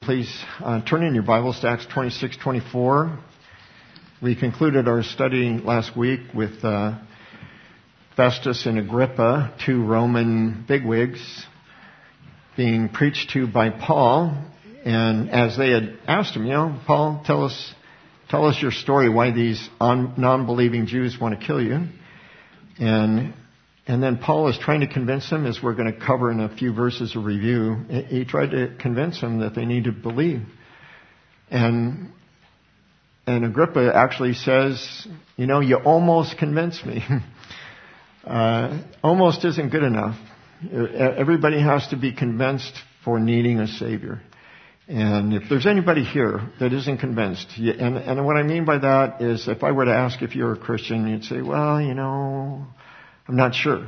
Please turn in your Bibles to Acts 26:24. We concluded our study last week with Festus and Agrippa, two Roman bigwigs, being preached to by Paul. And as they had asked him, Paul, tell us your story, why these non-believing Jews want to kill you. And then Paul is trying to convince them, as we're going to cover in a few verses of review, he tried to convince them that they need to believe. And Agrippa actually says, you almost convinced me. Almost isn't good enough. Everybody has to be convinced for needing a Savior. And if there's anybody here that isn't convinced, and what I mean by that is if I were to ask if you're a Christian, you'd say, well, I'm not sure.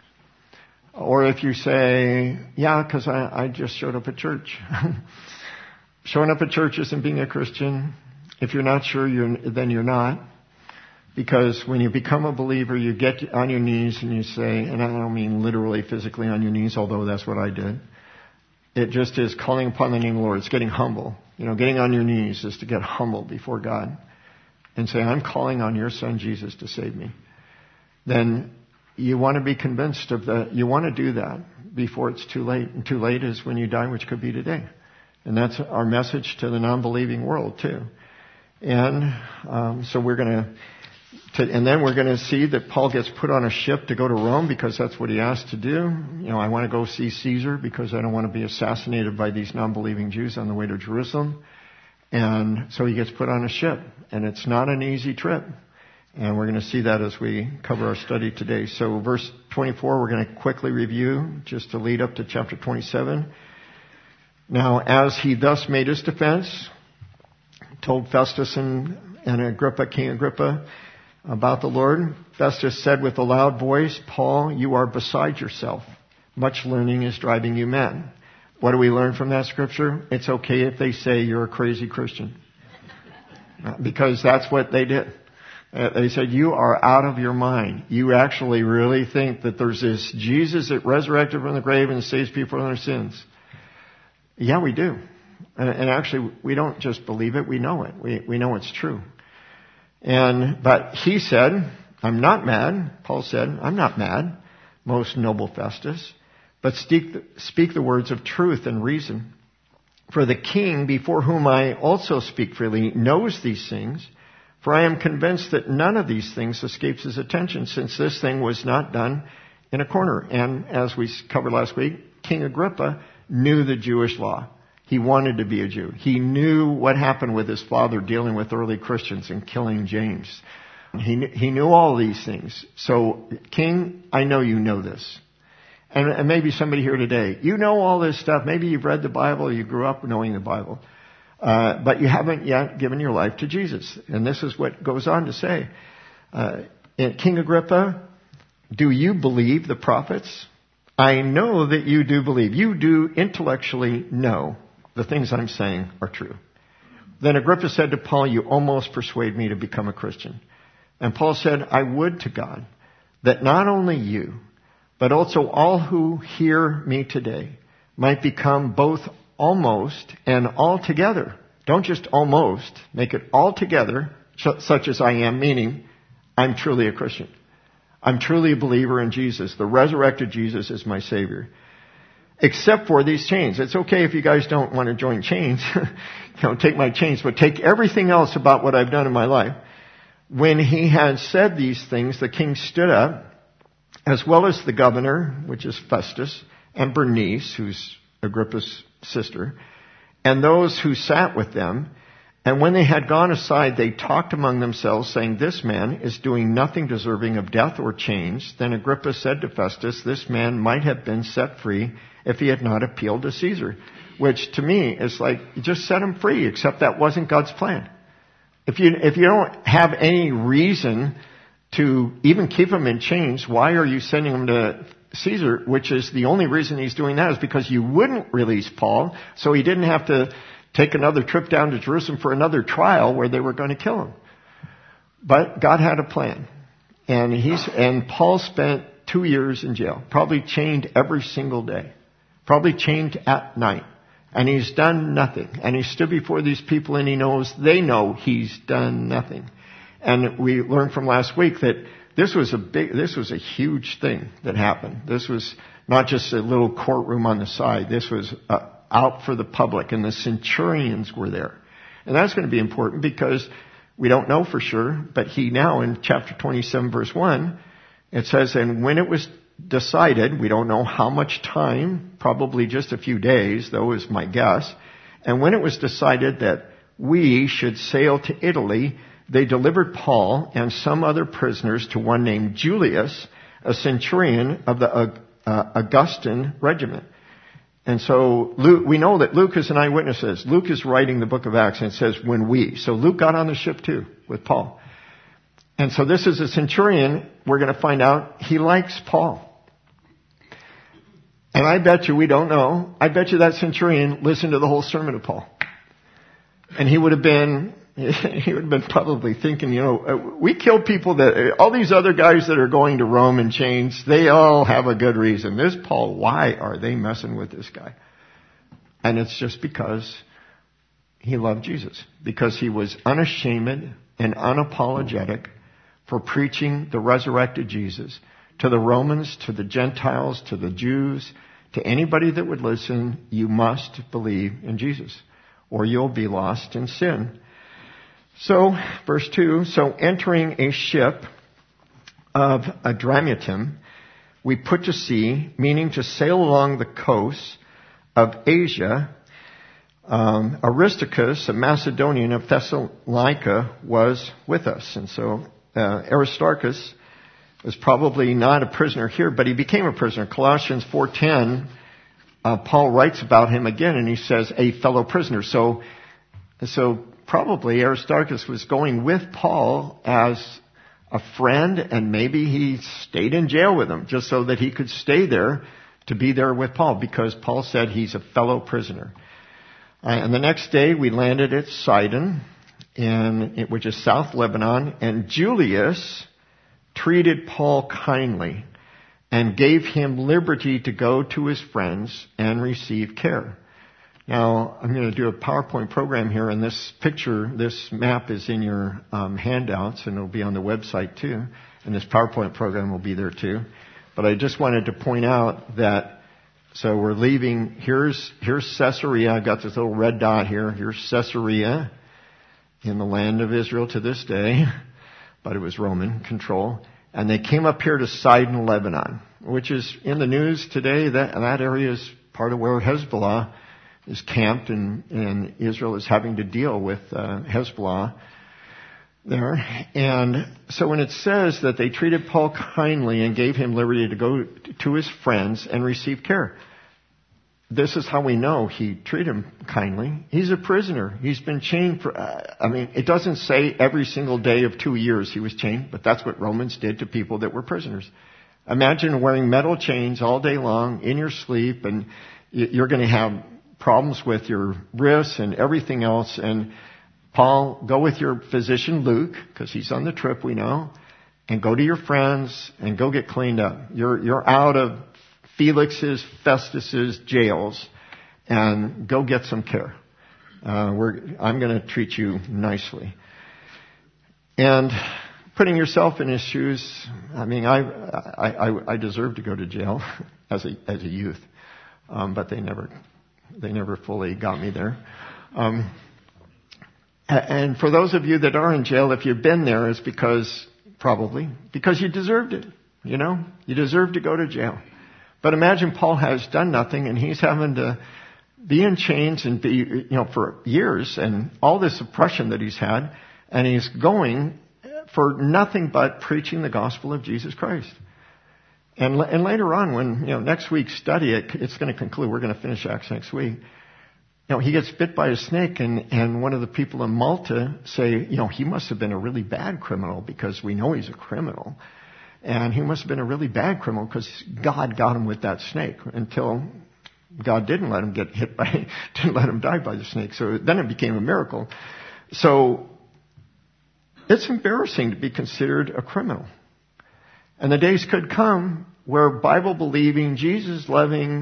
Or if you say, because I just showed up at church. Showing up at church isn't being a Christian. If you're not sure, then you're not. Because when you become a believer, you get on your knees and you say, and I don't mean literally physically on your knees, although that's what I did. It just is calling upon the name of the Lord. It's getting humble. Getting on your knees is to get humble before God and say, I'm calling on your Son Jesus to save me. Then you want to be convinced of that. You want to do that before it's too late. And too late is when you die, which could be today. And that's our message to the non-believing world too. And so we're going and then we're going to see that Paul gets put on a ship to go to Rome because that's what he asked to do. I want to go see Caesar because I don't want to be assassinated by these non-believing Jews on the way to Jerusalem. And so he gets put on a ship. And it's not an easy trip. And we're going to see that as we cover our study today. So verse 24, we're going to quickly review just to lead up to chapter 27. Now, as he thus made his defense, told Festus and Agrippa, King Agrippa, about the Lord, Festus said with a loud voice, Paul, you are beside yourself. Much learning is driving you mad. What do we learn from that scripture? It's okay if they say you're a crazy Christian. Because that's what they did. They said, you are out of your mind. You actually really think that there's this Jesus that resurrected from the grave and saves people from their sins. Yeah, we do. And actually, we don't just believe it, we know it. We know it's true. But he said, I'm not mad. Paul said, I'm not mad, most noble Festus, but speak the words of truth and reason. For the king, before whom I also speak freely, knows these things. For I am convinced that none of these things escapes his attention, since this thing was not done in a corner. And as we covered last week, King Agrippa knew the Jewish law. He wanted to be a Jew. He knew what happened with his father dealing with early Christians and killing James. He knew all these things. So, King, I know you know this. And maybe somebody here today, you know all this stuff. Maybe you've read the Bible, you grew up knowing the Bible. But you haven't yet given your life to Jesus. And this is what goes on to say. King Agrippa, do you believe the prophets? I know that you do believe. You do intellectually know the things I'm saying are true. Then Agrippa said to Paul, you almost persuade me to become a Christian. And Paul said, I would to God that not only you, but also all who hear me today might become both almost and altogether. Don't just almost, make it altogether, such as I am, meaning I'm truly a Christian. I'm truly a believer in Jesus. The resurrected Jesus is my Savior. Except for these chains. It's okay if you guys don't want to join chains. Take my chains, but take everything else about what I've done in my life. When he had said these things, the king stood up, as well as the governor, which is Festus, and Bernice, who's Agrippa's sister, and those who sat with them. And when they had gone aside, they talked among themselves, saying, this man is doing nothing deserving of death or chains. Then Agrippa said to Festus, this man might have been set free if he had not appealed to Caesar. Which to me is like, you just set him free, except that wasn't God's plan. If you don't have any reason to even keep him in chains, why are you sending him to Caesar? Which is the only reason he's doing that is because you wouldn't release Paul, so he didn't have to take another trip down to Jerusalem for another trial where they were going to kill him. But God had a plan. And Paul spent 2 years in jail, probably chained every single day, probably chained at night. And he's done nothing. And he stood before these people and he knows they know he's done nothing. And we learned from last week that this was a huge thing that happened. This was not just a little courtroom on the side. This was out for the public, and the centurions were there. And that's going to be important because we don't know for sure, but he now in chapter 27 verse 1, it says, and when it was decided, we don't know how much time, probably just a few days, though is my guess, and when it was decided that we should sail to Italy, they delivered Paul and some other prisoners to one named Julius, a centurion of the Augustan regiment. And so Luke, we know that Luke is an eyewitness. Luke is writing the book of Acts and it says when we. So Luke got on the ship too with Paul. And so this is a centurion. We're going to find out he likes Paul. And I bet you, we don't know, I bet you that centurion listened to the whole sermon of Paul. And he would have been probably thinking, we kill people that, all these other guys that are going to Rome in chains, they all have a good reason. This Paul, why are they messing with this guy? And it's just because he loved Jesus. Because he was unashamed and unapologetic for preaching the resurrected Jesus to the Romans, to the Gentiles, to the Jews, to anybody that would listen. You must believe in Jesus or you'll be lost in sin. So, verse 2, so entering a ship of Adramyttium, we put to sea, meaning to sail along the coast of Asia. Aristarchus, a Macedonian of Thessalonica, was with us. And so Aristarchus was probably not a prisoner here, but he became a prisoner. Colossians 4:10, Paul writes about him again, and he says, a fellow prisoner. So probably Aristarchus was going with Paul as a friend, and maybe he stayed in jail with him just so that he could stay there to be there with Paul, because Paul said he's a fellow prisoner. And the next day we landed at Sidon, which is South Lebanon, and Julius treated Paul kindly and gave him liberty to go to his friends and receive care. Now, I'm going to do a PowerPoint program here, and this map is in your handouts, and it'll be on the website too, and this PowerPoint program will be there too. But I just wanted to point out that, so we're leaving, here's Caesarea. I've got this little red dot here. Here's Caesarea in the land of Israel to this day, but it was Roman control. And they came up here to Sidon, Lebanon, which is in the news today. That area is part of where Hezbollah is camped, and Israel is having to deal with Hezbollah there. And so when it says that they treated Paul kindly and gave him liberty to go to his friends and receive care, this is how we know he treated him kindly. He's a prisoner. He's been chained for, it doesn't say every single day of 2 years he was chained, but that's what Romans did to people that were prisoners. Imagine wearing metal chains all day long in your sleep, and you're going to have problems with your wrists and everything else. And Paul, go with your physician Luke, because he's on the trip, we know, and go to your friends and go get cleaned up. You're out of Felix's, Festus's jails, and go get some care. I'm going to treat you nicely. And putting yourself in his shoes, I deserve to go to jail as a youth, but they never fully got me there. And for those of you that are in jail, if you've been there, it's because you deserved it. You deserve to go to jail. But imagine Paul has done nothing, and he's having to be in chains and be, for years, and all this oppression that he's had, and he's going for nothing but preaching the gospel of Jesus Christ. And later on, when, next week's study, it's going to conclude. We're going to finish Acts next week. He gets bit by a snake, and one of the people in Malta say, he must have been a really bad criminal, because we know he's a criminal. And he must have been a really bad criminal because God got him with that snake, until God didn't let him didn't let him die by the snake. So then it became a miracle. So it's embarrassing to be considered a criminal. And the days could come where Bible-believing, Jesus-loving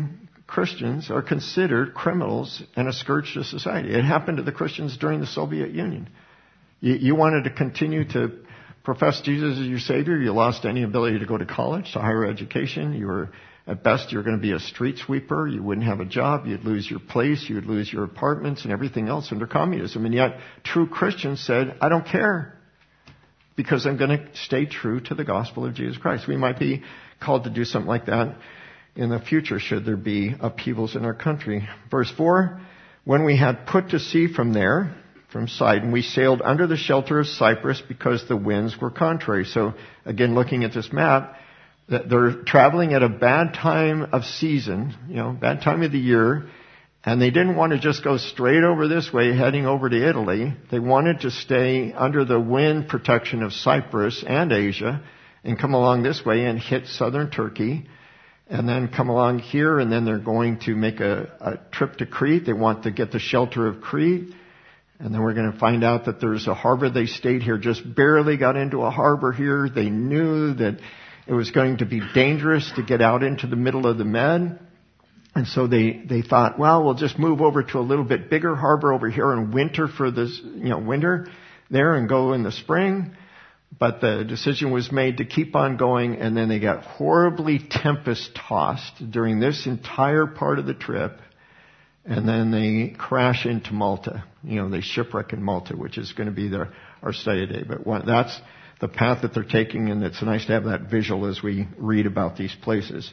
Christians are considered criminals and a scourge to society. It happened to the Christians during the Soviet Union. You wanted to continue to profess Jesus as your Savior. You lost any ability to go to college, to higher education. You were, at best, you're going to be a street sweeper. You wouldn't have a job. You'd lose your place. You'd lose your apartments and everything else under communism. And yet, true Christians said, I don't care, because I'm going to stay true to the gospel of Jesus Christ. We might be called to do something like that in the future, should there be upheavals in our country. Verse 4, when we had put to sea from there, from Sidon, we sailed under the shelter of Cyprus because the winds were contrary. So again, looking at this map, they're traveling at a bad time of season, bad time of the year, and they didn't want to just go straight over this way, heading over to Italy. They wanted to stay under the wind protection of Cyprus and Asia and come along this way and hit southern Turkey, and then come along here, and then they're going to make a trip to Crete. They want to get the shelter of Crete. And then we're going to find out that there's a harbor. They stayed here, just barely got into a harbor here. They knew that it was going to be dangerous to get out into the middle of the Med. And so they thought, well, we'll just move over to a little bit bigger harbor over here and winter for this, winter there and go in the spring. But the decision was made to keep on going, and then they got horribly tempest-tossed during this entire part of the trip. And then they crash into Malta. They shipwreck in Malta, which is going to be our study today. But that's the path that they're taking, and it's nice to have that visual as we read about these places.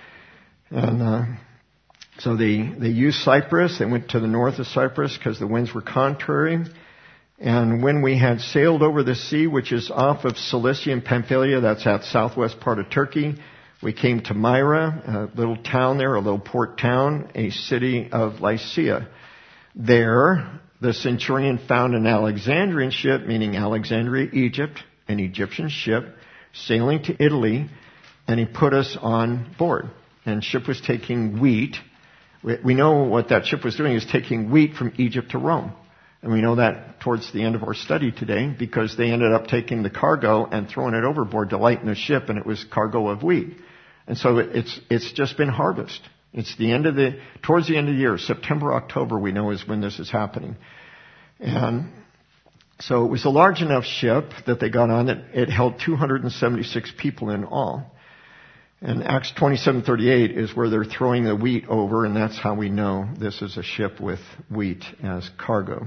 And so they used Cyprus. They went to the north of Cyprus because the winds were contrary. And when we had sailed over the sea, which is off of Cilicia and Pamphylia, that's at southwest part of Turkey, we came to Myra, a little town there, a little port town, a city of Lycia. There, the centurion found an Alexandrian ship, meaning Alexandria, Egypt, an Egyptian ship, sailing to Italy, and he put us on board. And the ship was taking wheat. We know what that ship was doing, is taking wheat from Egypt to Rome. And we know that towards the end of our study today, because they ended up taking the cargo and throwing it overboard to lighten the ship, and it was cargo of wheat. And so it's just been harvest. It's towards the end of the year, September, October, we know is when this is happening. And so it was a large enough ship that they got on that it held 276 people in all. And Acts 27:38 is where they're throwing the wheat over, and that's how we know this is a ship with wheat as cargo.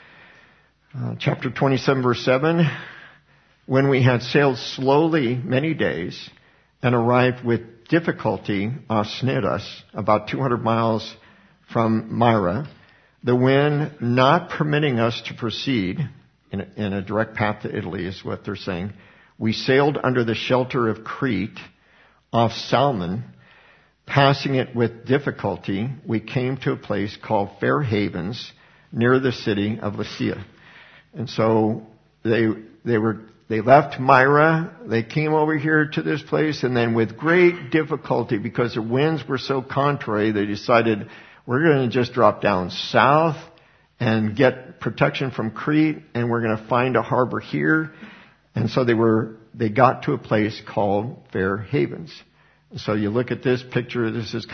Chapter 27, verse 7, when we had sailed slowly many days and arrived with difficulty off Cnidus, about 200 miles from Myra, the wind not permitting us to proceed in a direct path to Italy is what they're saying. We sailed under the shelter of Crete off Salmon. Passing it with difficulty, we came to a place called Fair Havens near the city of Lycia. And so they left Myra, they came over here to this place, and then with great difficulty, because the winds were so contrary, they decided, we're going to just drop down south and get protection from Crete, and we're going to find a harbor here. And so they got to a place called Fair Havens. So you look at this picture, this is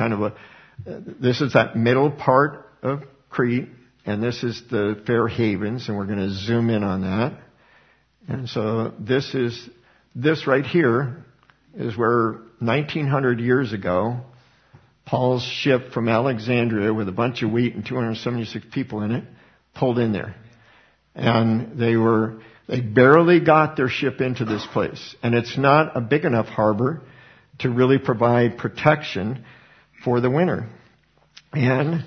that middle part of Crete, and this is the Fair Havens, and we're going to zoom in on that. And so this right here is where 1900 years ago, Paul's ship from Alexandria with a bunch of wheat and 276 people in it pulled in there. And they barely got their ship into this place. And it's not a big enough harbor to really provide protection for the winter. And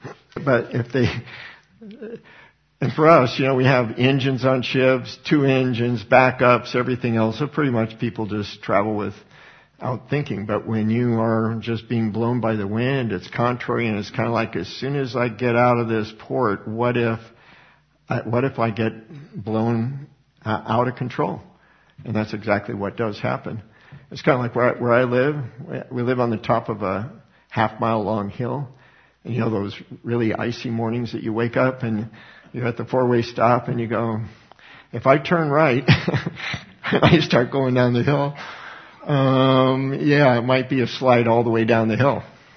for us, we have engines on ships, 2 engines, backups, everything else. So pretty much people just travel without thinking. But when you are just being blown by the wind, it's contrary, and it's kind of like, as soon as I get out of this port, what if I get blown out of control? And that's exactly what does happen. It's kind of like where I live. We live on the top of a half-mile long hill. And those really icy mornings that you wake up and you're at the 4-way stop and you go, if I turn right, I start going down the hill. It might be a slide all the way down the hill.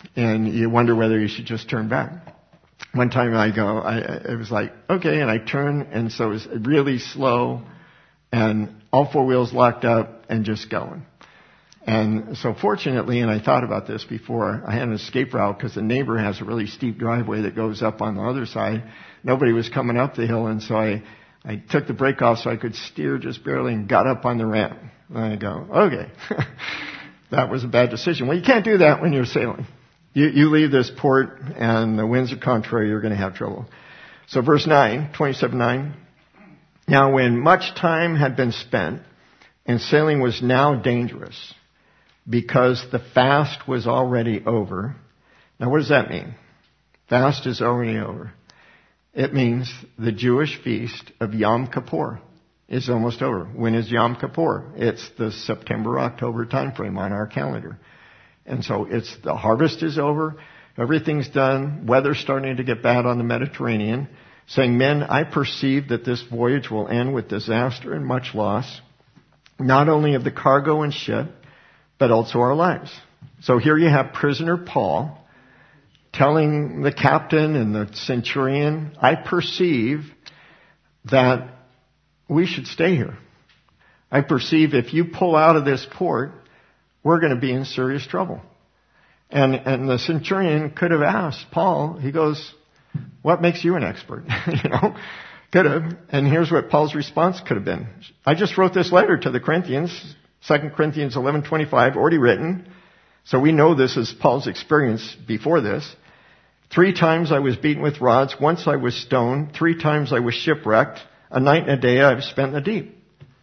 and you wonder whether you should just turn back. One time it was like, okay, and I turn, and so it was really slow, and all four wheels locked up and just going. And so fortunately, and I thought about this before, I had an escape route because the neighbor has a really steep driveway that goes up on the other side. Nobody was coming up the hill, and so I took the brake off so I could steer just barely and got up on the ramp. And I go, okay, that was a bad decision. Well, you can't do that when you're sailing. You leave this port and the winds are contrary, you're going to have trouble. So verse 9, 27:9. Now when much time had been spent and sailing was now dangerous because the fast was already over. Now what does that mean? Fast is already over. It means the Jewish feast of Yom Kippur is almost over. When is Yom Kippur? It's the September-October time frame on our calendar. And so it's the harvest is over, everything's done, weather's starting to get bad on the Mediterranean, saying, men, I perceive that this voyage will end with disaster and much loss, not only of the cargo and ship, but also our lives. So here you have prisoner Paul telling the captain and the centurion, I perceive that we should stay here. I perceive if you pull out of this port, we're going to be in serious trouble. And the centurion could have asked Paul, he goes, what makes you an expert? Could have. And here's what Paul's response could have been. I just wrote this letter to the Corinthians, 2 Corinthians 11:25, already written. So we know this is Paul's experience before this. 3 times I was beaten with rods. Once I was stoned. 3 times I was shipwrecked. A night and a day I've spent in the deep.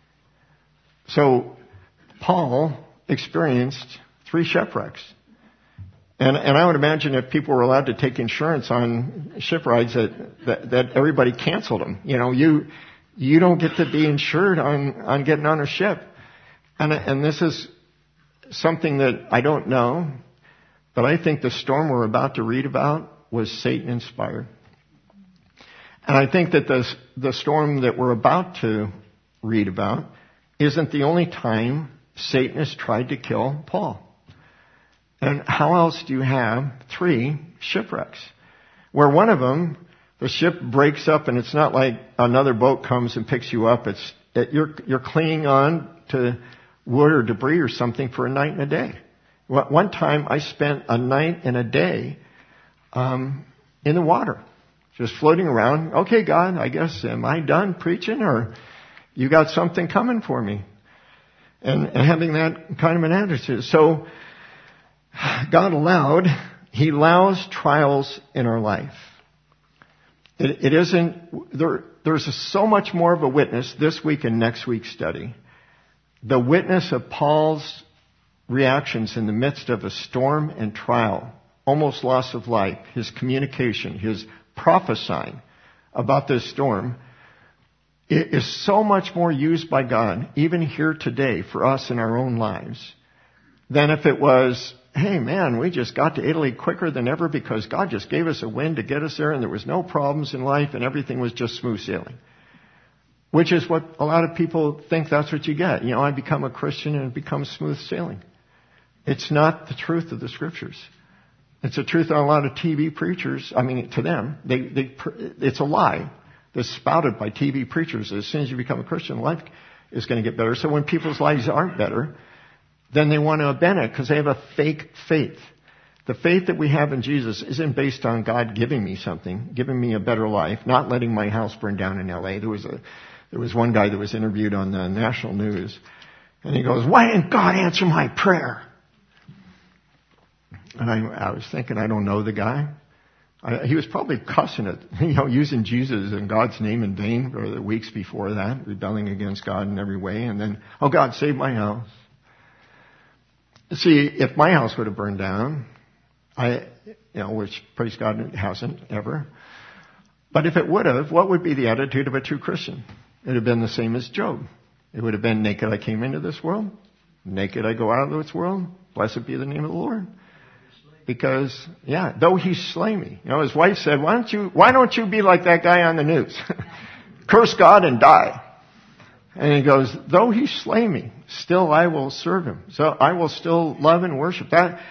So Paul experienced 3 shipwrecks. And I would imagine if people were allowed to take insurance on ship rides that everybody canceled them. You don't get to be insured on getting on a ship. And this is something that I don't know, but I think the storm we're about to read about was Satan inspired. And I think that the storm that we're about to read about isn't the only time Satan has tried to kill Paul. And how else do you have 3 shipwrecks? Where one of them, the ship breaks up and it's not like another boat comes and picks you up. You're clinging on to wood or debris or something for a night and a day. One time I spent a night and a day in the water, just floating around. Okay, God, I guess, am I done preaching or you got something coming for me? And having that kind of an attitude. So God He allows trials in our life. It isn't, there's so much more of a witness this week and next week's study. The witness of Paul's reactions in the midst of a storm and trial, almost loss of life, his communication, his prophesying about this storm, it is so much more used by God, even here today, for us in our own lives, than if it was, hey man, we just got to Italy quicker than ever because God just gave us a wind to get us there and there was no problems in life and everything was just smooth sailing. Which is what a lot of people think that's what you get. I become a Christian and it becomes smooth sailing. It's not the truth of the Scriptures. It's the truth on a lot of TV preachers. I mean, to them, it's a lie that's spouted by TV preachers. As soon as you become a Christian, life is going to get better. So when people's lives aren't better, then they want to abandon it because they have a fake faith. The faith that we have in Jesus isn't based on God giving me something, giving me a better life, not letting my house burn down in L.A. There was one guy that was interviewed on the national news, and he goes, why didn't God answer my prayer? And I was thinking, I don't know the guy. He was probably cussing it, using Jesus and God's name in vain for the weeks before that, rebelling against God in every way, and then, oh God, save my house. See, if my house would have burned down, which praise God it hasn't ever, but if it would have, what would be the attitude of a true Christian? It would have been the same as Job. It would have been, naked I came into this world, naked I go out of this world, blessed be the name of the Lord. Because, though he slay me. His wife said, why don't you be like that guy on the news? Curse God and die. And he goes, though he slay me, still I will serve him. So I will still love and worship.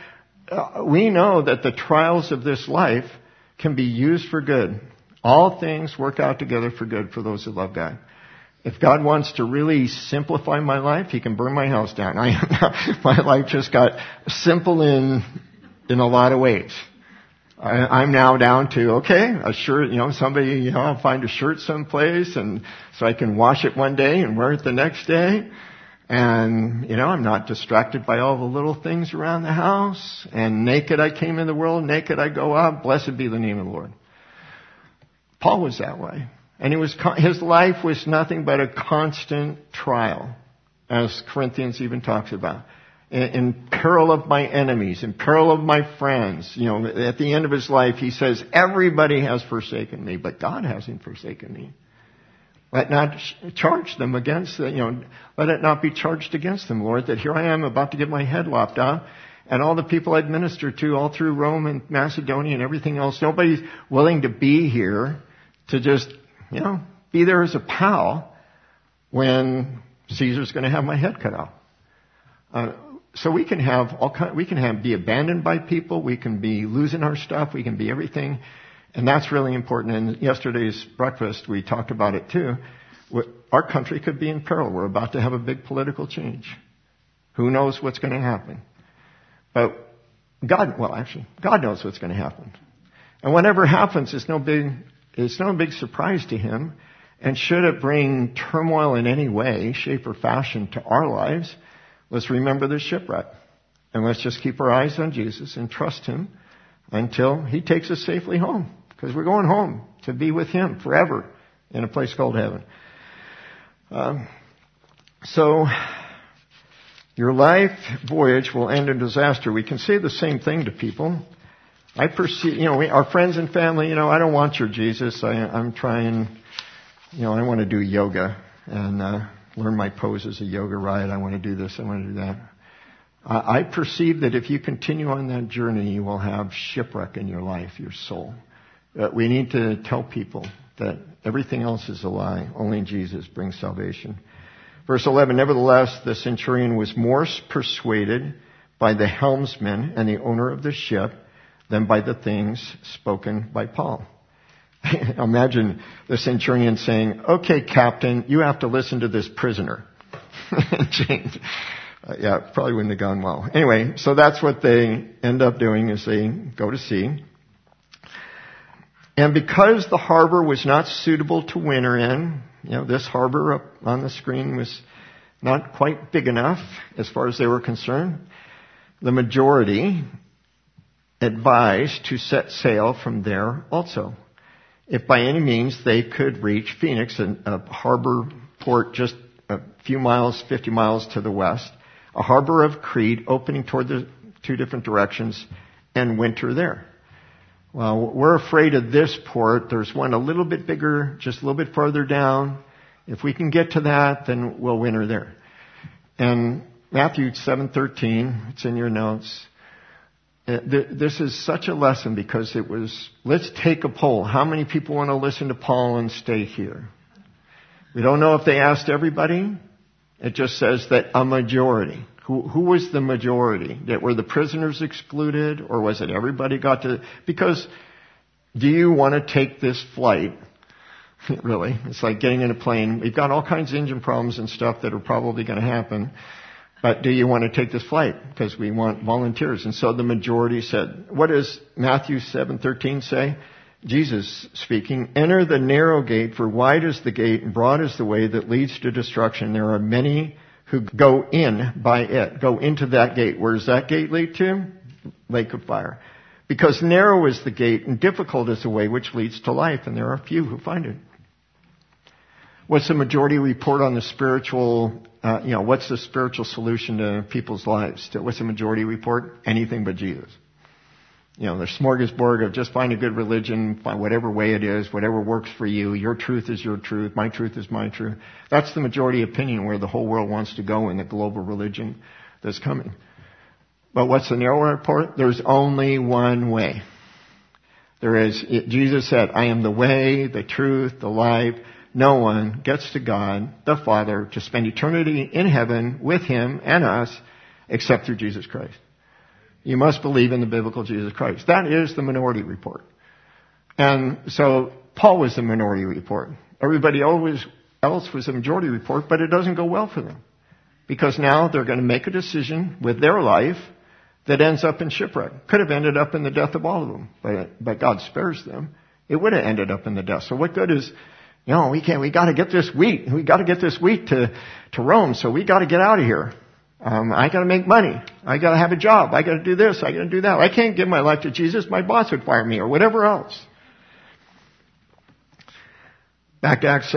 we know that the trials of this life can be used for good. All things work out together for good for those who love God. If God wants to really simplify my life, He can burn my house down. My life just got simple in a lot of ways. I'm now down to, okay, a shirt, somebody, I'll find a shirt someplace and so I can wash it one day and wear it the next day. And, I'm not distracted by all the little things around the house. And naked I came in the world, naked I go out. Blessed be the name of the Lord. Paul was that way. And his life was nothing but a constant trial, as Corinthians even talks about. In peril of my enemies, in peril of my friends. At the end of his life, he says, everybody has forsaken me, but God hasn't forsaken me. Let not charge them against, let it not be charged against them, Lord, that here I am about to get my head lopped off, and all the people I'd ministered to all through Rome and Macedonia and everything else, nobody's willing to be here to just, be there as a pal when Caesar's going to have my head cut off. So we can be abandoned by people, we can be losing our stuff, we can be everything. And that's really important. In yesterday's breakfast, we talked about it too. Our country could be in peril. We're about to have a big political change. Who knows what's going to happen? But God knows what's going to happen. And whatever happens, it's no big surprise to Him. And should it bring turmoil in any way, shape or fashion to our lives, let's remember the shipwreck. And let's just keep our eyes on Jesus and trust Him until He takes us safely home. Because we're going home to be with Him forever in a place called heaven. So, your life voyage will end in disaster. We can say the same thing to people. I perceive, our friends and family, I don't want your Jesus. I'm trying, I want to do yoga and learn my pose as a yoga ride. I want to do this. I want to do that. I perceive that if you continue on that journey, you will have shipwreck in your life, your soul. We need to tell people that everything else is a lie. Only Jesus brings salvation. Verse 11, nevertheless, the centurion was more persuaded by the helmsman and the owner of the ship than by the things spoken by Paul. Imagine the centurion saying, okay, captain, you have to listen to this prisoner. Probably wouldn't have gone well. Anyway, so that's what they end up doing is they go to sea. And because the harbor was not suitable to winter in, this harbor up on the screen was not quite big enough as far as they were concerned, the majority advised to set sail from there also. If by any means they could reach Phoenix, a harbor port just a few miles, 50 miles to the west, a harbor of Crete opening toward the two different directions, and winter there. Well, we're afraid of this port. There's one a little bit bigger, just a little bit further down. If we can get to that, then we'll winter there. And Matthew 7:13, it's in your notes. This is such a lesson because it was, let's take a poll. How many people want to listen to Paul and stay here? We don't know if they asked everybody. It just says that a majority. Who was the majority? Were the prisoners excluded, or was it everybody got to? Because do you want to take this flight? Really, it's like getting in a plane. We've got all kinds of engine problems and stuff that are probably going to happen. But do you want to take this flight? Because we want volunteers. And so the majority said, what does Matthew 7:13 say? Jesus speaking, enter the narrow gate, for wide is the gate and broad is the way that leads to destruction. There are many who go in by it, go into that gate. Where does that gate lead to? Lake of fire. Because narrow is the gate and difficult is the way which leads to life, and there are few who find it. What's the majority report on the spiritual, what's the spiritual solution to people's lives? What's the majority report? Anything but Jesus. The smorgasbord of just find a good religion, find whatever way it is, whatever works for you. Your truth is your truth. My truth is my truth. That's the majority opinion where the whole world wants to go in the global religion that's coming. But what's the narrow report? There's only one way. Jesus said, I am the way, the truth, the life. No one gets to God, the Father, to spend eternity in heaven with Him and us, except through Jesus Christ. You must believe in the biblical Jesus Christ. That is the minority report. And so Paul was the minority report. Everybody else was the majority report, but it doesn't go well for them. Because now they're going to make a decision with their life that ends up in shipwreck. Could have ended up in the death of all of them, but God spares them. It would have ended up in the death. So what good is, we got to get this wheat. We got to get this wheat to Rome. So we got to get out of here. I got to make money. I got to have a job. I got to do this. I got to do that. I can't give my life to Jesus. My boss would fire me or whatever else. Back to Acts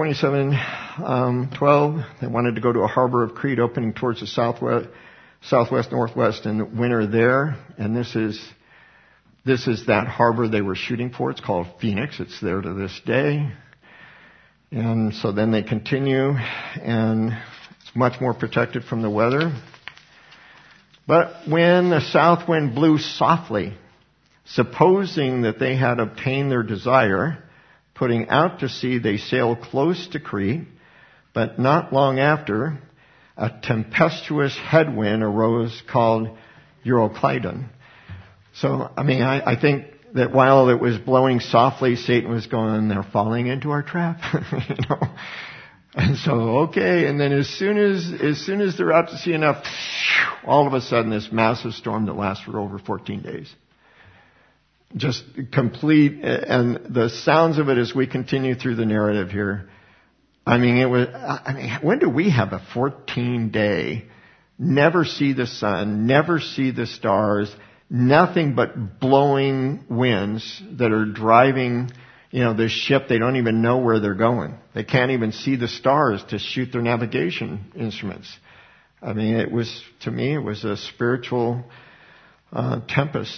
27:12. They wanted to go to a harbor of Crete opening towards the southwest, northwest, and the winter there. And this is that harbor they were shooting for. It's called Phoenix. It's there to this day. And so then they continue, and it's much more protected from the weather. But when the south wind blew softly, supposing that they had obtained their desire, putting out to sea, they sailed close to Crete, but not long after, a tempestuous headwind arose called Euroclydon. So, I think that while it was blowing softly, Satan was going, they're falling into our trap, And so, okay, and then as soon as they're out to sea enough, all of a sudden this massive storm that lasts for over 14 days. Just complete, and the sounds of it as we continue through the narrative here. When do we have a 14-day, never see the sun, never see the stars, nothing but blowing winds that are driving, the ship? They don't even know where they're going. They can't even see the stars to shoot their navigation instruments. It was a spiritual tempest.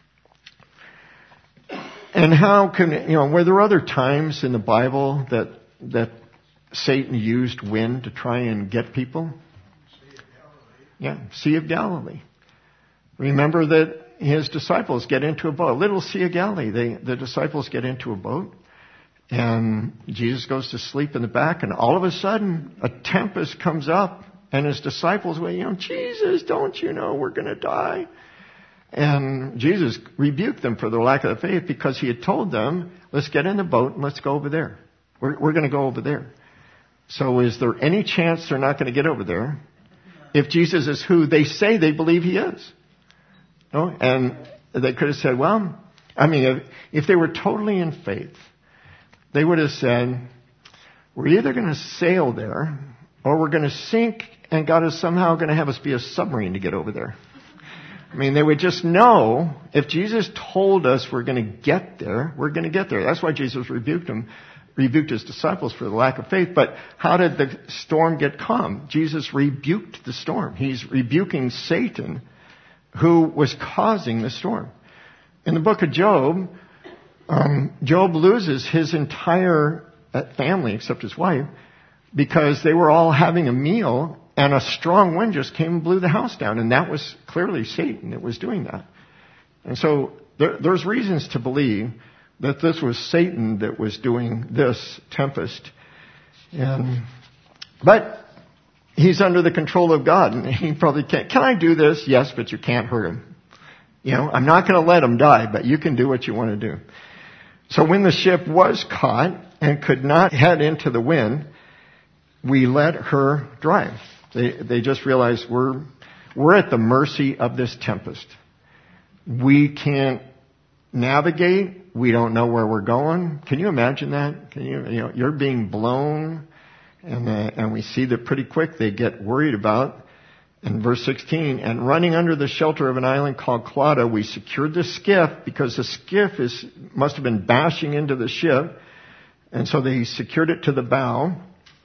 And how can, were there other times in the Bible that Satan used wind to try and get people? Sea of Galilee. Remember that his disciples get into a boat, little Sea of Galilee. The disciples get into a boat, and Jesus goes to sleep in the back, and all of a sudden a tempest comes up, and his disciples went, Jesus, don't you know we're going to die? And Jesus rebuked them for their lack of faith because he had told them, let's get in the boat and let's go over there. We're going to go over there. So is there any chance they're not going to get over there if Jesus is who they say they believe he is? No? And they could have said, if they were totally in faith, they would have said, we're either going to sail there or we're going to sink, and God is somehow going to have us be a submarine to get over there. They would just know if Jesus told us we're going to get there, we're going to get there. That's why Jesus rebuked his disciples for the lack of faith. But how did the storm get calm? Jesus rebuked the storm. He's rebuking Satan, who was causing the storm. In the book of Job, Job loses his entire family except his wife because they were all having a meal, and a strong wind just came and blew the house down. And that was clearly Satan that was doing that. And so there's reasons to believe that this was Satan that was doing this tempest. But he's under the control of God, and he probably can't. Can I do this? Yes, but you can't hurt him. I'm not going to let him die, but you can do what you want to do. So when the ship was caught and could not head into the wind, we let her drive. They just realized we're at the mercy of this tempest. We can't navigate. We don't know where we're going. Can you imagine that? You're being blown, and we see that pretty quick they get worried about. In verse 16, and running under the shelter of an island called Clauda, we secured the skiff because the skiff must have been bashing into the ship, and so they secured it to the bow.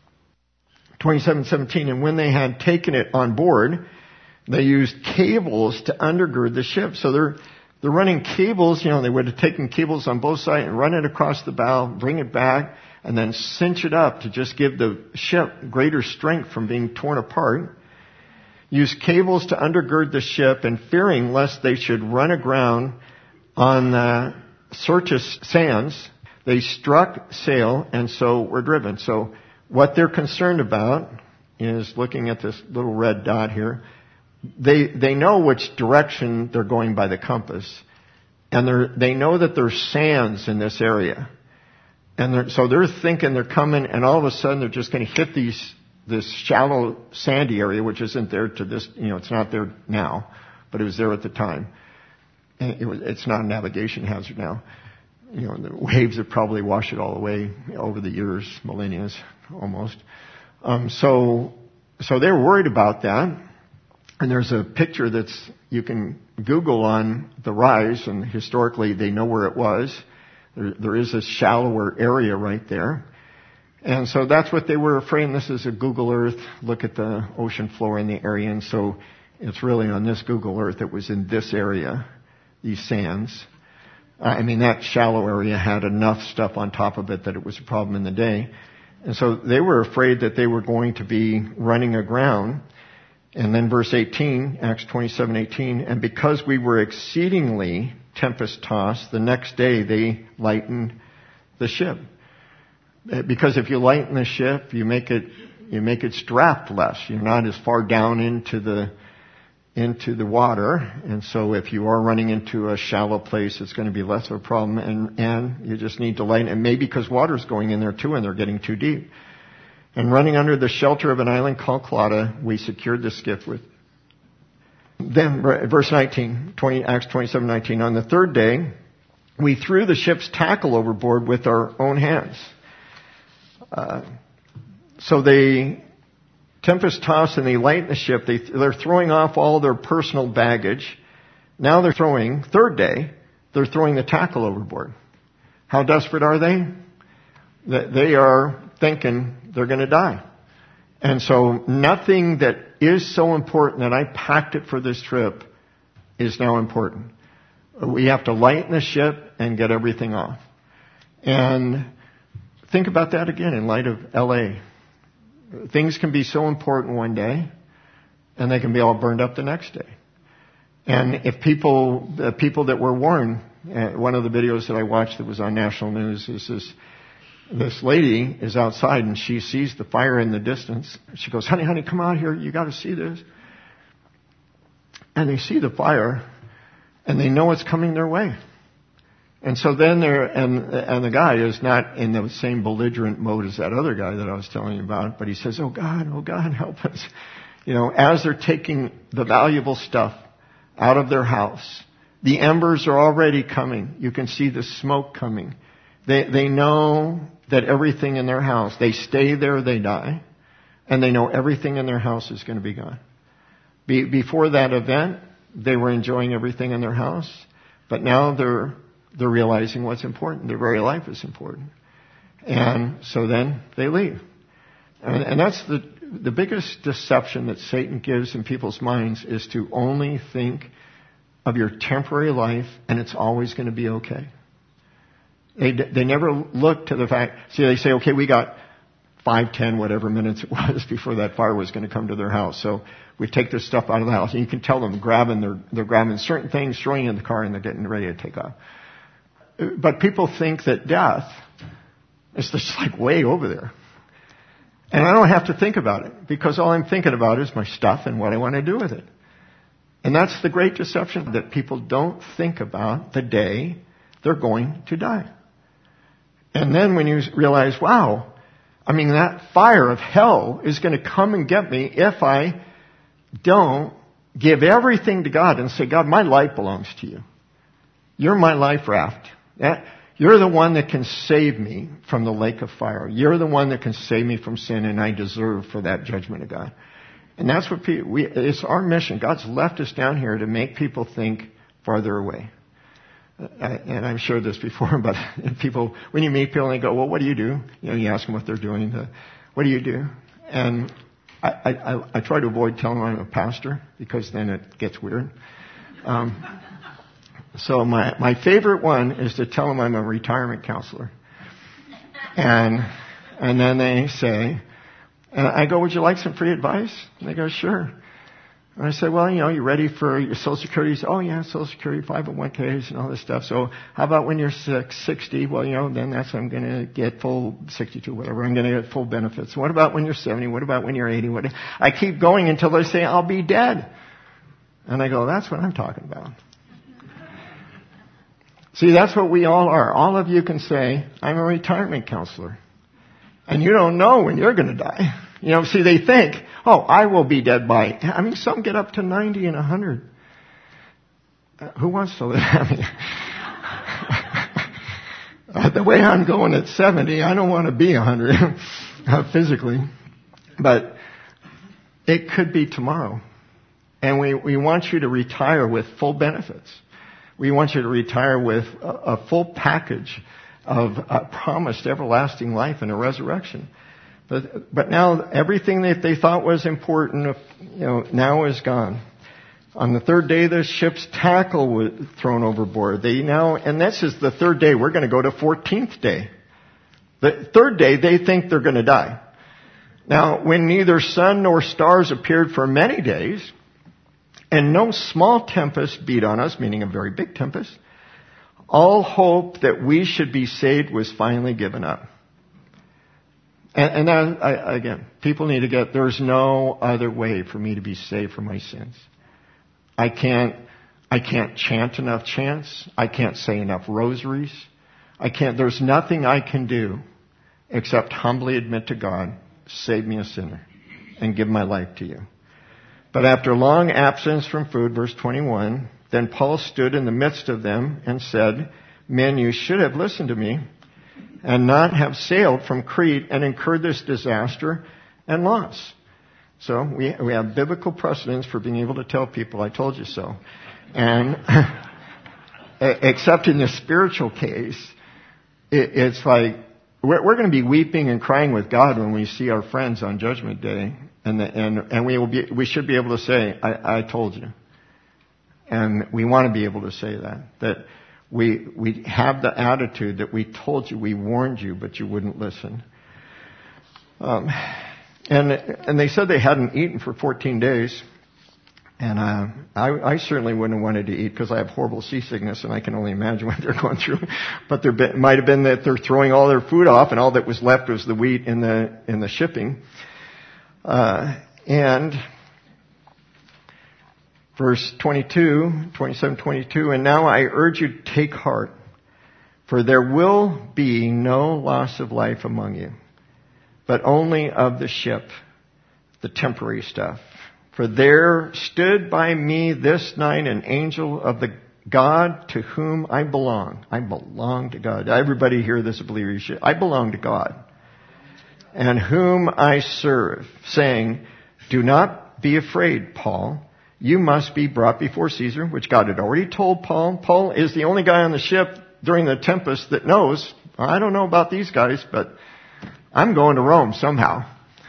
27:17, and when they had taken it on board, they used cables to undergird the ship. So they're running cables. They would have taken cables on both sides and run it across the bow, bring it back, and then cinch it up to just give the ship greater strength from being torn apart. Used cables to undergird the ship, and fearing lest they should run aground on the Syrtis sands, they struck sail and so were driven. So what they're concerned about is looking at this little red dot here. they know which direction they're going by the compass. And they know that there's sands in this area. And so they're thinking they're coming, and all of a sudden they're just going to hit this shallow sandy area, which isn't there to this, it's not there now, but it was there at the time. And it's not a navigation hazard now. The waves have probably washed it all away over the years, millennia almost. So they're worried about that. And there's a picture you can Google on the rise, and historically they know where it was. There is a shallower area right there. And so that's what they were afraid. And this is a Google Earth look at the ocean floor in the area. And so it's really on this Google Earth it was in this area, these sands. That shallow area had enough stuff on top of it that it was a problem in the day. And so they were afraid that they were going to be running aground. And then verse 18, Acts 27:18, and because we were exceedingly tempest-tossed, the next day they lightened the ship. Because if you lighten the ship, you make its draft less. You're not as far down into the water. And so if you are running into a shallow place, it's going to be less of a problem. And you just need to lighten it. And maybe because water's going in there too and they're getting too deep. And running under the shelter of an island called Clauda, we secured the skiff with. Then, verse 19, Acts 27:19. On the third day, we threw the ship's tackle overboard with our own hands. So they tempest-tossed and they lighten the ship. They're throwing off all their personal baggage. Now they're throwing the tackle overboard. How desperate are they? They are thinking they're going to die. And so nothing that is so important that I packed it for this trip is now important. We have to lighten the ship and get everything off. And think about that again in light of LA. Things can be so important one day and they can be all burned up the next day. And if the people that were warned, one of the videos that I watched that was on national news is this lady is outside and she sees the fire in the distance. She goes, honey, come out here. You got to see this. And they see the fire and they know it's coming their way. And so then and the guy is not in the same belligerent mode as that other guy that I was telling you about, but he says, oh God, help us. As they're taking the valuable stuff out of their house, the embers are already coming. You can see the smoke coming. They know that everything in their house, they stay there, they die, and they know everything in their house is going to be gone. Before that event, they were enjoying everything in their house, but now they're realizing what's important. Their very life is important. And so then they leave. And that's the biggest deception that Satan gives in people's minds is to only think of your temporary life and it's always going to be okay. They never look to the fact, they say, okay, we got 5, 10, whatever minutes it was before that fire was going to come to their house. So we take their stuff out of the house. And you can tell them they're grabbing certain things, throwing it in the car, and they're getting ready to take off. But people think that death is just like way over there. And I don't have to think about it because all I'm thinking about is my stuff and what I want to do with it. And that's the great deception, that people don't think about the day they're going to die. And then when you realize, wow, that fire of hell is going to come and get me if I don't give everything to God and say, God, my life belongs to you. You're my life raft. You're the one that can save me from the lake of fire. You're the one that can save me from sin, and I deserve for that judgment of God. And that's what it's our mission. God's left us down here to make people think farther away. And I've shared this before, but people, when you meet people and they go, well, what do you do? You ask them what they're doing. What do you do? And I try to avoid telling them I'm a pastor because then it gets weird. So my favorite one is to tell them I'm a retirement counselor. And then they say, and I go, would you like some free advice? And they go, sure. And I said, well, you ready for your Social Security? He said, oh yeah, Social Security, 501ks and all this stuff. So how about when you're 60? Well, then I'm going to get full 62, whatever. I'm going to get full benefits. What about when you're 70? What about when you're 80? I keep going until they say I'll be dead. And I go, that's what I'm talking about. See, that's what we all are. All of you can say, I'm a retirement counselor. And you don't know when you're going to die. You know, see, they think, oh, I will be dead by, I mean, some get up to 90 and 100. Who wants to live? I mean, the way I'm going at 70, I don't want to be 100 physically. But it could be tomorrow. And we want you to retire with full benefits. We want you to retire with a full package of promised everlasting life and a resurrection. But now everything that they thought was important, now is gone. On the third day, the ship's tackle was thrown overboard. And this is the third day. We're going to go to 14th day. The third day, they think they're going to die. Now, when neither sun nor stars appeared for many days, and no small tempest beat on us, meaning a very big tempest, all hope that we should be saved was finally given up. And that, again, people need to get, there's no other way for me to be saved from my sins. I can't chant enough chants. I can't say enough rosaries. There's nothing I can do except humbly admit to God, save me a sinner, and give my life to you. But after long absence from food, verse 21, then Paul stood in the midst of them and said, men, you should have listened to me and not have sailed from Crete and incurred this disaster and loss. So we have biblical precedents for being able to tell people, I told you so. And except in the spiritual case, it's like we're going to be weeping and crying with God when we see our friends on Judgment Day. And we should be able to say, I told you. And we want to be able to say that we have the attitude that we told you, we warned you, but you wouldn't listen. And they said they hadn't eaten for 14 days. And I certainly wouldn't have wanted to eat because I have horrible seasickness and I can only imagine what they're going through. But it might have been that they're throwing all their food off and all that was left was the wheat in the shipping. And verse 27, 22, and now I urge you to take heart, for there will be no loss of life among you, but only of the ship, the temporary stuff. For there stood by me this night an angel of the God to whom I belong. I belong to God. Everybody here that's a believer, I belong to God. And whom I serve, saying, do not be afraid, Paul. You must be brought before Caesar, which God had already told Paul. Paul is the only guy on the ship during the tempest that knows, I don't know about these guys, but I'm going to Rome somehow.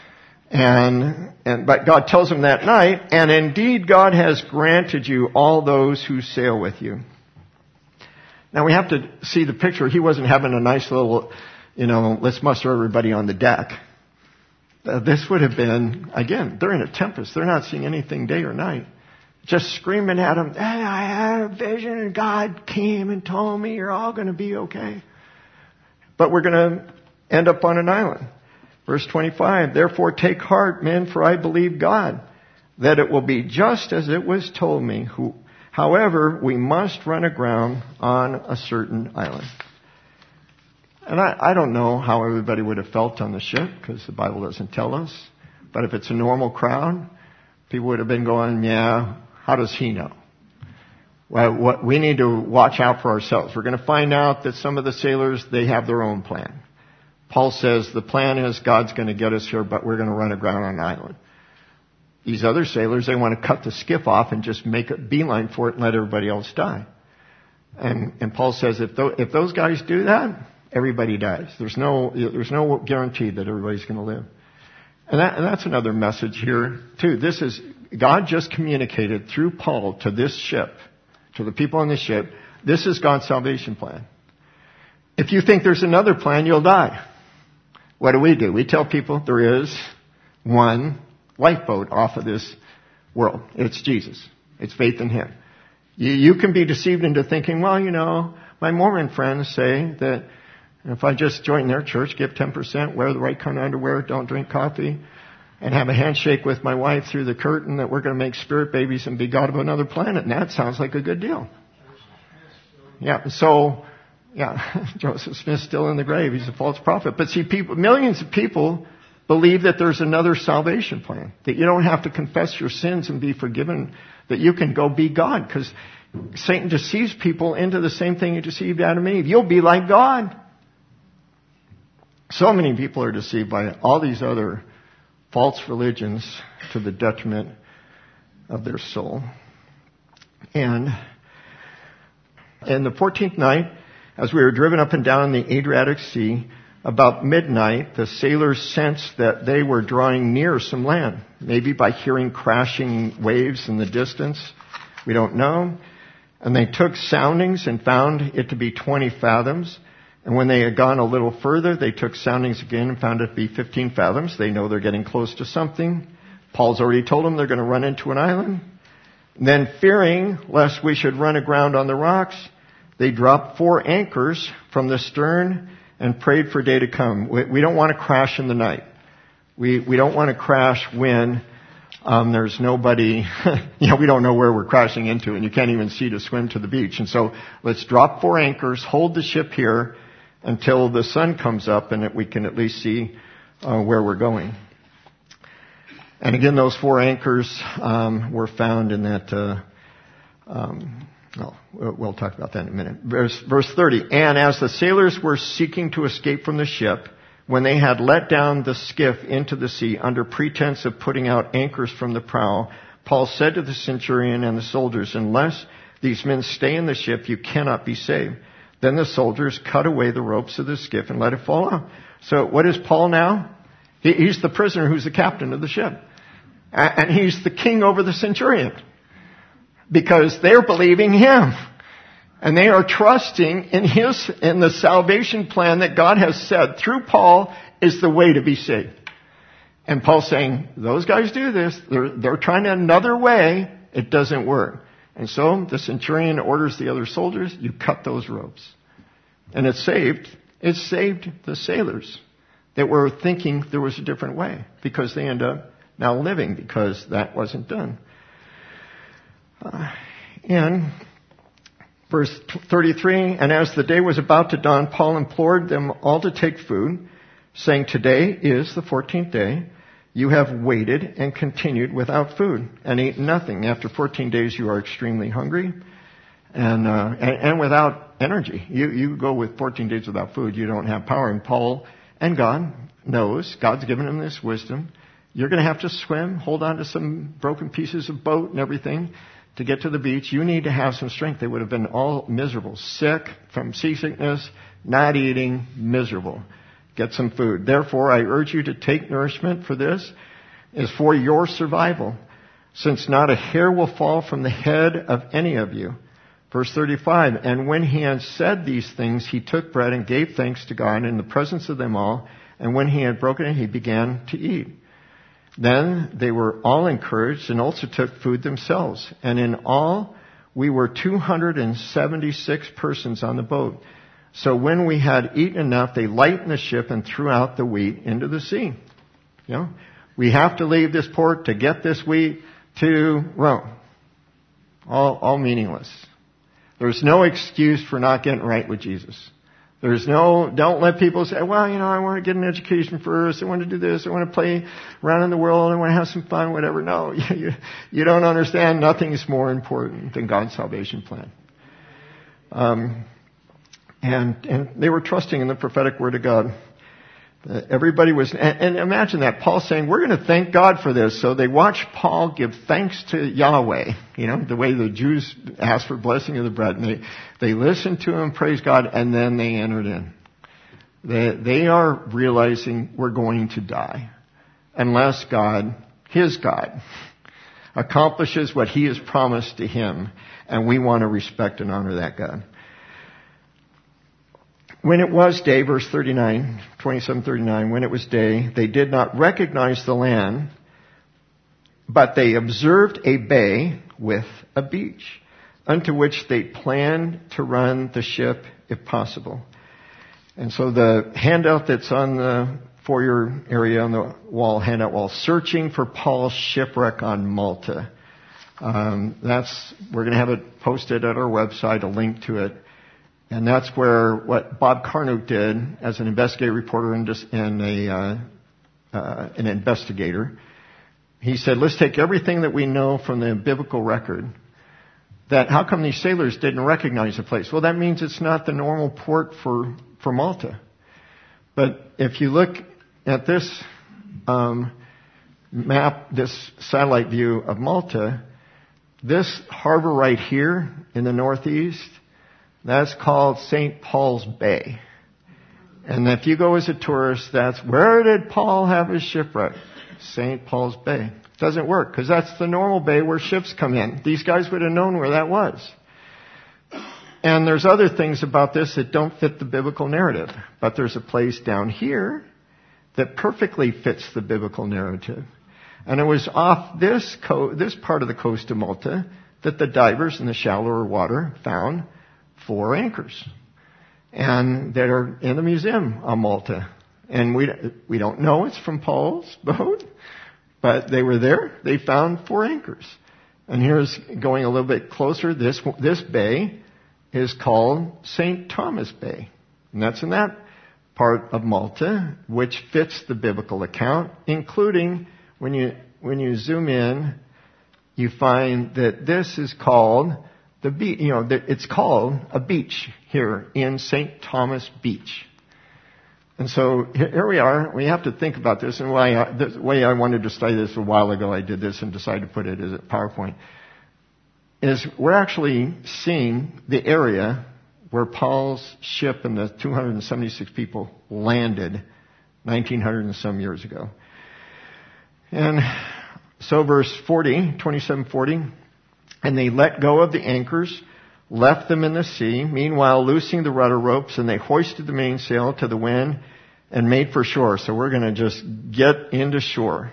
But God tells him that night, and indeed God has granted you all those who sail with you. Now we have to see the picture. He wasn't having a nice little, let's muster everybody on the deck. This would have been, again, they're in a tempest. They're not seeing anything day or night. Just screaming at him, hey, I had a vision and God came and told me you're all going to be okay. But we're going to end up on an island. Verse 25, therefore take heart, men, for I believe God, that it will be just as it was told me. However, we must run aground on a certain island. And I don't know how everybody would have felt on the ship, because the Bible doesn't tell us. But if it's a normal crowd, people would have been going, yeah, how does he know? Well, we need to watch out for ourselves. We're going to find out that some of the sailors, they have their own plan. Paul says the plan is God's going to get us here, but we're going to run aground on an island. These other sailors, they want to cut the skiff off and just make a beeline for it and let everybody else die. And Paul says if those guys do that, everybody dies. There's no guarantee that everybody's going to live. And that's another message here too. This is, God just communicated through Paul to this ship, to the people on this ship, this is God's salvation plan. If you think there's another plan, you'll die. What do? We tell people there is one lifeboat off of this world. It's Jesus. It's faith in Him. You can be deceived into thinking, well, my Mormon friends say that if I just join their church, give 10%, wear the right kind of underwear, don't drink coffee, and have a handshake with my wife through the curtain that we're going to make spirit babies and be God of another planet. And that sounds like a good deal. Yeah, so, Joseph Smith's still in the grave. He's a false prophet. But see, millions of people believe that there's another salvation plan, that you don't have to confess your sins and be forgiven, that you can go be God, because Satan deceives people into the same thing he deceived Adam and Eve. You'll be like God. So many people are deceived by all these other false religions to the detriment of their soul. And in the 14th night, as we were driven up and down the Adriatic Sea, about midnight, the sailors sensed that they were drawing near some land, maybe by hearing crashing waves in the distance. We don't know. And they took soundings and found it to be 20 fathoms. And when they had gone a little further, they took soundings again and found it to be 15 fathoms. They know they're getting close to something. Paul's already told them they're going to run into an island. And then, fearing lest we should run aground on the rocks, they dropped 4 anchors from the stern and prayed for day to come. We don't want to crash in the night. We don't want to crash when there's nobody, we don't know where we're crashing into, and you can't even see to swim to the beach. And so let's drop 4 anchors, hold the ship here until the sun comes up and that we can at least see where we're going. And again, those 4 anchors were found in that, we'll talk about that in a minute. Verse 30. And as the sailors were seeking to escape from the ship, when they had let down the skiff into the sea under pretense of putting out anchors from the prow, Paul said to the centurion and the soldiers, unless these men stay in the ship, you cannot be saved. Then the soldiers cut away the ropes of the skiff and let it fall out. So what is Paul now? He's the prisoner who's the captain of the ship. And he's the king over the centurion. Because they're believing him. And they are trusting in the salvation plan that God has said through Paul is the way to be saved. And Paul's saying, those guys do this. They're trying another way. It doesn't work. And so the centurion orders the other soldiers, you cut those ropes. And it saved the sailors that were thinking there was a different way, because they end up now living because that wasn't done. And verse 33, and as the day was about to dawn, Paul implored them all to take food, saying, today is the 14th day. You have waited and continued without food and eaten nothing. After 14 days, you are extremely hungry and without energy. You go with 14 days without food, you don't have power. And Paul and God knows, God's given him this wisdom. You're going to have to swim, hold on to some broken pieces of boat and everything to get to the beach. You need to have some strength. They would have been all miserable, sick from seasickness, not eating, miserable. Get some food. Therefore, I urge you to take nourishment, for this is for your survival, since not a hair will fall from the head of any of you. Verse 35, and when he had said these things, he took bread and gave thanks to God in the presence of them all, and when he had broken it, he began to eat. Then they were all encouraged and also took food themselves. And in all, we were 276 persons on the boat. So when we had eaten enough, they lightened the ship and threw out the wheat into the sea. We have to leave this port to get this wheat to Rome. All meaningless. There's no excuse for not getting right with Jesus. Don't let people say, well, I want to get an education first. I want to do this. I want to play around in the world. I want to have some fun, whatever. No, you don't understand. Nothing is more important than God's salvation plan. And they were trusting in the prophetic word of God. Everybody was, and imagine that. Paul saying, we're going to thank God for this. So they watched Paul give thanks to Yahweh, the way the Jews asked for blessing of the bread. And they listened to him, praise God, and then they entered in. They are realizing we're going to die unless God, his God, accomplishes what he has promised to him. And we want to respect and honor that God. When it was day, verse 39, 27:39, when it was day, they did not recognize the land, but they observed a bay with a beach, unto which they planned to run the ship if possible. And so the handout that's on the foyer area on the wall, handout wall, searching for Paul's shipwreck on Malta. We're going to have it posted at our website, a link to it. And that's where what Bob Carnot did as an investigative reporter and an investigator. He said, let's take everything that we know from the biblical record. That how come these sailors didn't recognize the place? Well, that means it's not the normal port for Malta. But if you look at this map, this satellite view of Malta, this harbor right here in the northeast, that's called St. Paul's Bay. And if you go as a tourist, that's where did Paul have his shipwreck? St. Paul's Bay. Doesn't work because that's the normal bay where ships come in. These guys would have known where that was. And there's other things about this that don't fit the biblical narrative. But there's a place down here that perfectly fits the biblical narrative. And it was off this part of the coast of Malta that the divers in the shallower water found 4 anchors. And that are in the museum on Malta. And we don't know it's from Paul's boat, but they were there. They found 4 anchors. And here's going a little bit closer. This bay is called St. Thomas Bay. And that's in that part of Malta, which fits the biblical account, including when you zoom in, you find that this is called the beach. It's called a beach here in St. Thomas Beach. And so here we are. We have to think about this. And the way I wanted to study this a while ago, I did this and decided to put it as a PowerPoint, is we're actually seeing the area where Paul's ship and the 276 people landed 1900 and some years ago. And so verse 27:40, and they let go of the anchors, left them in the sea, meanwhile loosing the rudder ropes, and they hoisted the mainsail to the wind and made for shore. So we're going to just get into shore.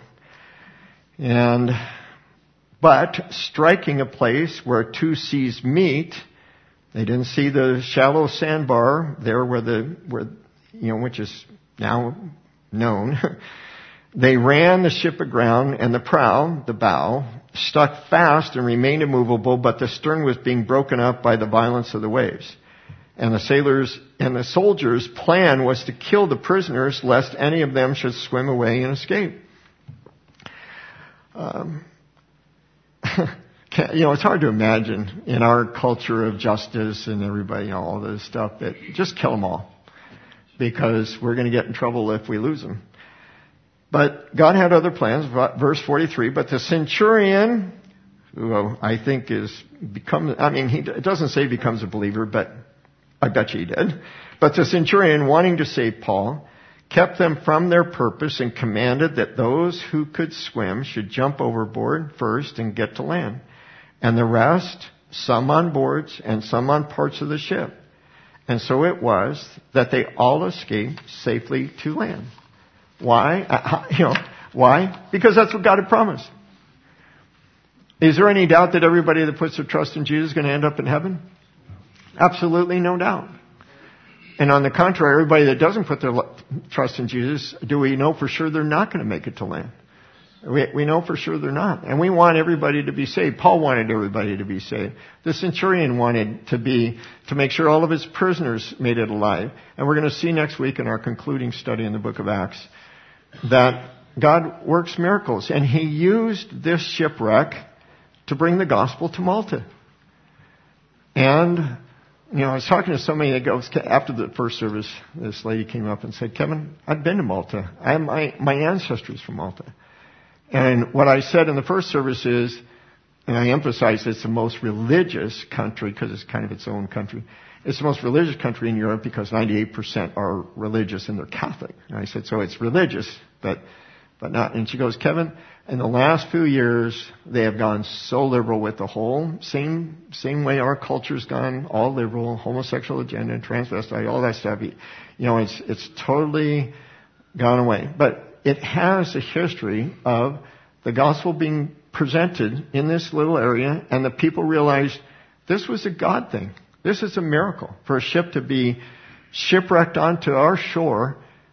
But striking a place where 2 seas meet, they didn't see the shallow sandbar there which is now known. They ran the ship aground, and the prow, the bow, stuck fast and remained immovable, but the stern was being broken up by the violence of the waves. And the sailors and the soldiers' plan was to kill the prisoners, lest any of them should swim away and escape. It's hard to imagine in our culture of justice and everybody, all this stuff, that just kill them all, because we're going to get in trouble if we lose them. But God had other plans. Verse 43, but the centurion, who I think it doesn't say becomes a believer, but I bet you he did. But the centurion, wanting to save Paul, kept them from their purpose and commanded that those who could swim should jump overboard first and get to land. And the rest, some on boards and some on parts of the ship. And so it was that they all escaped safely to land. Why? Why? Because that's what God had promised. Is there any doubt that everybody that puts their trust in Jesus is going to end up in heaven? Absolutely no doubt. And on the contrary, everybody that doesn't put their trust in Jesus, do we know for sure they're not going to make it to land? We know for sure they're not. And we want everybody to be saved. Paul wanted everybody to be saved. The centurion wanted to make sure all of his prisoners made it alive. And we're going to see next week in our concluding study in the book of Acts that God works miracles. And he used this shipwreck to bring the gospel to Malta. And, I was talking to somebody that goes, after the first service, this lady came up and said, Kevin, I've been to Malta. My ancestry is from Malta. And what I said in the first service is, and I emphasize it's the most religious country because it's kind of its own country. It's the most religious country in Europe because 98% are religious and they're Catholic. And I said, so it's religious, but not. And she goes, Kevin, in the last few years, they have gone so liberal with the whole same way our culture's gone, all liberal, homosexual agenda, transvestite, all that stuff. It's totally gone away. But it has a history of the gospel being presented in this little area, and the people realized this was a God thing. This is a miracle for a ship to be shipwrecked onto our shore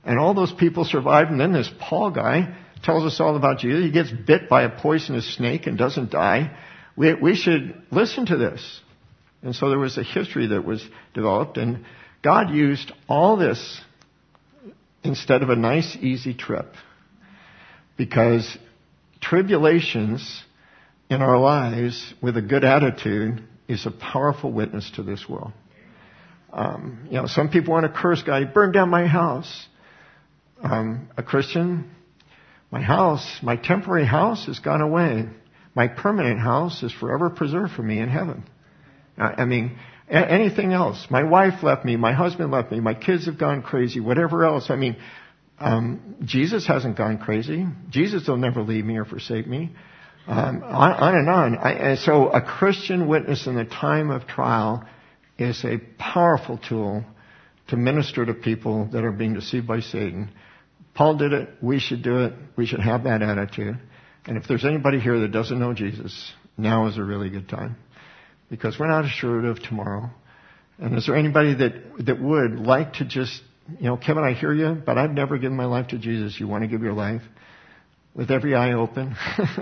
And all those people survived, and then this Paul guy tells us all about Jesus. He gets bit by a poisonous snake and doesn't die. We should listen to this. And so there was a history that was developed, and God used all this instead of a nice, easy trip. Because tribulations in our lives with a good attitude is a powerful witness to this world. Some people want to curse God. He burned down my house. A Christian, my temporary house has gone away. My permanent house is forever preserved for me in heaven. Anything else. My wife left me. My husband left me. My kids have gone crazy. Whatever else. Jesus hasn't gone crazy. Jesus will never leave me or forsake me. On and on. And so a Christian witness in the time of trial is a powerful tool to minister to people that are being deceived by Satan. Paul did it. We should do it. We should have that attitude. And if there's anybody here that doesn't know Jesus, now is a really good time. Because we're not assured of tomorrow. And is there anybody that would like to just, Kevin, I hear you, but I've never given my life to Jesus. You want to give your life? With every eye open.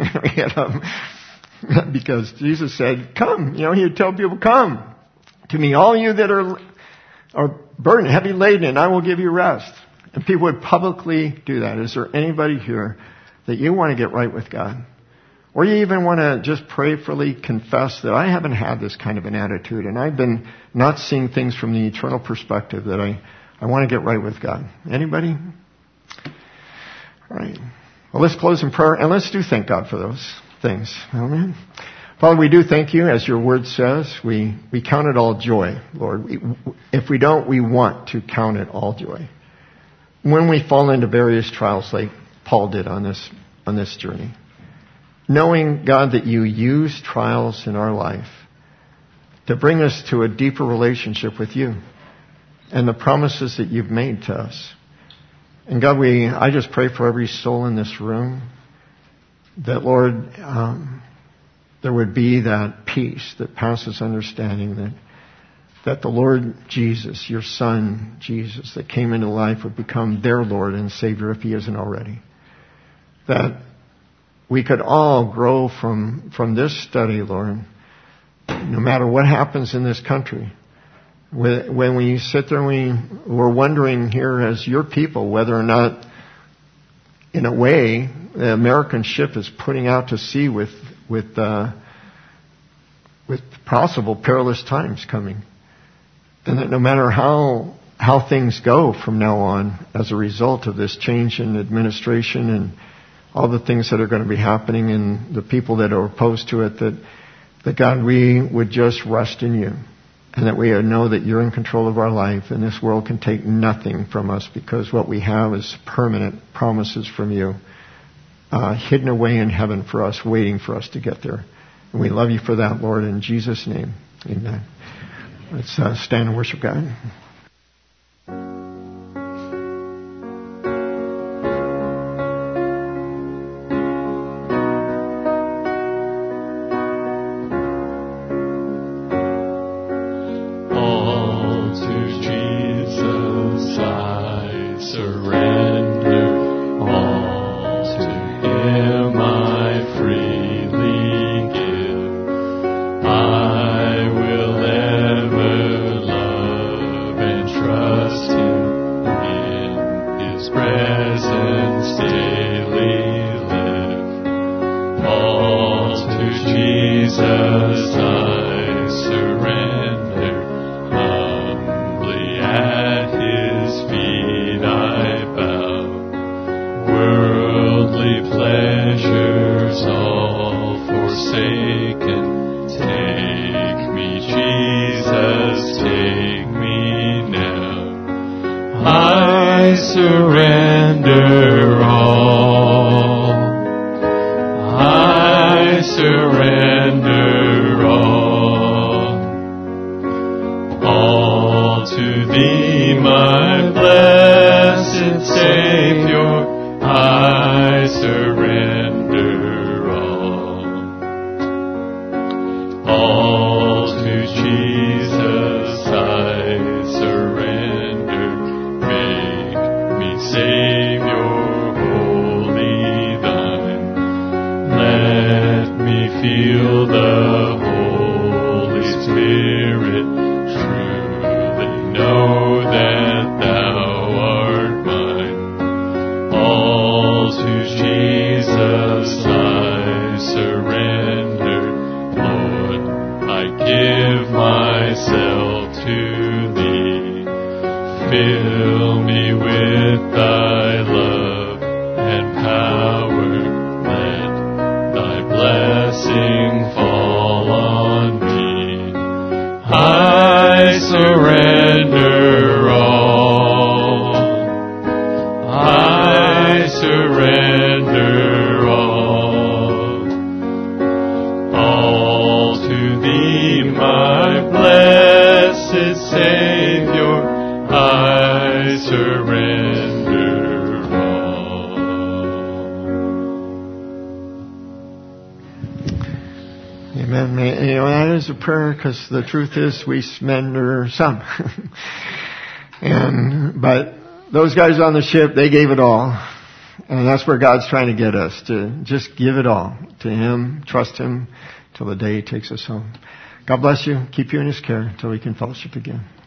Because Jesus said, come. He'd tell people, come to me, all you that are burdened, heavy laden, and I will give you rest. And people would publicly do that. Is there anybody here that you want to get right with God? Or you even want to just prayerfully confess that I haven't had this kind of an attitude, and I've been not seeing things from the eternal perspective, that I want to get right with God. Anybody? All right. Well, let's close in prayer, and let's do thank God for those things. Amen. Father, we do thank you, as your word says. We count it all joy, Lord. If we don't, we want to count it all joy. When we fall into various trials like Paul did on this journey. Knowing, God, that you use trials in our life to bring us to a deeper relationship with you and the promises that you've made to us. And God, I just pray for every soul in this room that, Lord, there would be that peace that passes understanding, that the Lord Jesus, your Son Jesus, that came into life would become their Lord and Savior if he isn't already. That we could all grow from this study, Lord, no matter what happens in this country. When we sit there and we're wondering here as your people whether or not, in a way, the American ship is putting out to sea with possible perilous times coming. And that no matter how things go from now on as a result of this change in administration and all the things that are going to be happening and the people that are opposed to it, that God, we would just rest in you. And that we know that you're in control of our life, and this world can take nothing from us, because what we have is permanent promises from you, hidden away in heaven for us, waiting for us to get there. And we love you for that, Lord, in Jesus' name. Amen. Let's stand and worship God. And that is a prayer, because the truth is we surrender some. But those guys on the ship, they gave it all. And that's where God's trying to get us, to just give it all to Him, trust Him till the day He takes us home. God bless you. Keep you in His care until we can fellowship again.